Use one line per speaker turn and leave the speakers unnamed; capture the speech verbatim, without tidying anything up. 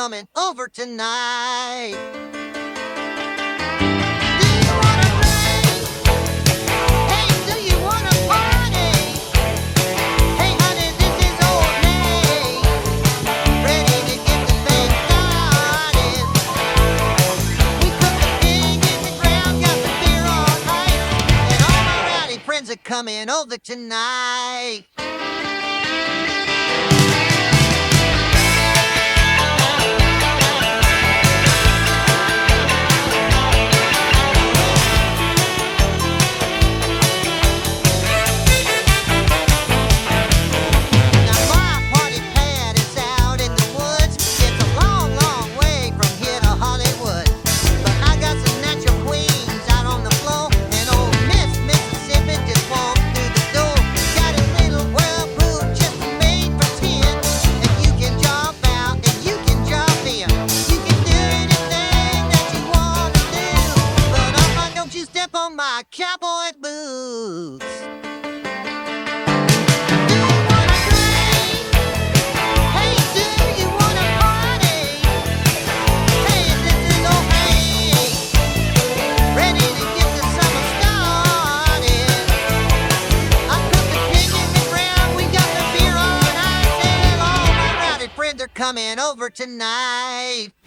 coming over tonight. Do you wanna drink? Hey, do you wanna party? Hey, honey, this is old Nate, ready to get the thing started. We cooked the pig in the ground, got the beer on ice, and all my rowdy friends are coming over tonight. Step on my cowboy boots. Do you wanna drink? Hey, do you wanna party? Hey, this is old Hank, ready to get the summer started. I cooked the pig in the ground, we got the beer on ice, and all my rowdy friends are coming over tonight.